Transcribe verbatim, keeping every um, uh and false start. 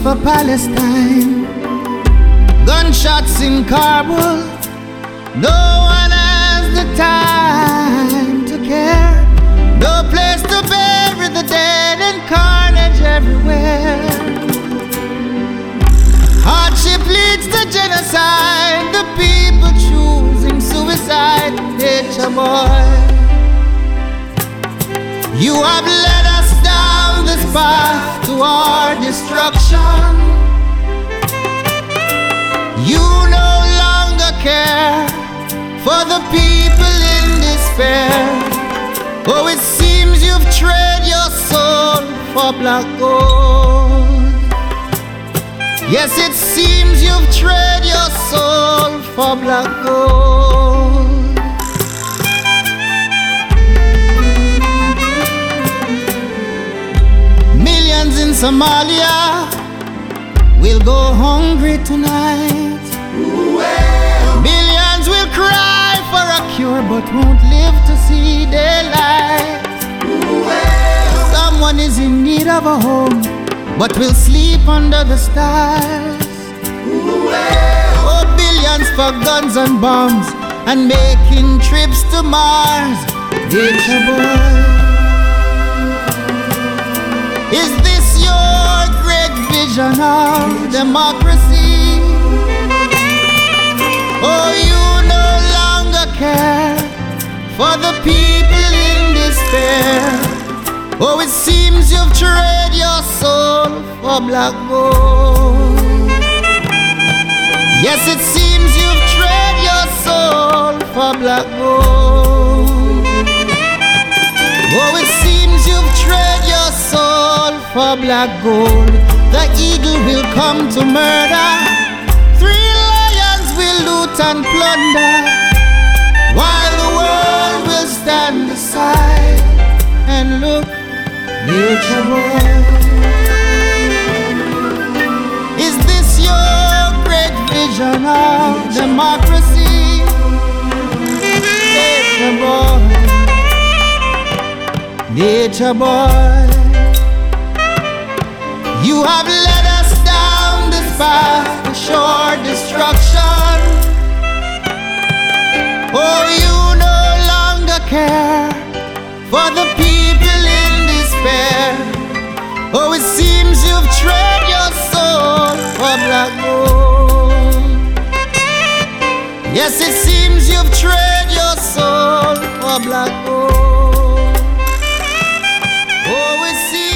for Palestine. Gunshots in Kabul. No one has the time to care. No place to bury the dead and carnage everywhere. Hardship leads to genocide. The people choosing suicide. Nature boy, you have led us down this path to our destruction. You no longer care for the people in despair. Oh, it seems you've traded your soul for black gold. Yes, it seems you've traded your soul for black gold. Millions in Somalia will go hungry tonight. Millions will cry for a cure but won't live to see daylight. Someone is in need of a home but will sleep under the stars. Oh, billions for guns and bombs and making trips to Mars. Nature boy, is this your great vision of democracy? Oh, you no longer care for the people in despair. Oh, it seems you've traded your soul for black gold. Yes, it seems you've traded your soul for black gold. Oh, it seems you've traded your soul for black gold. The eagle will come to murder. Three lions will loot and plunder, while the world will stand aside and look. Nature boy, is this your great vision of democracy? Nature boy, nature boy, you have led us down this path to sure destruction. Oh, you no longer care for the people in despair. Oh, it seems you've traded your soul for black gold. Yes, it seems you've traded your soul for black gold. Oh, it seems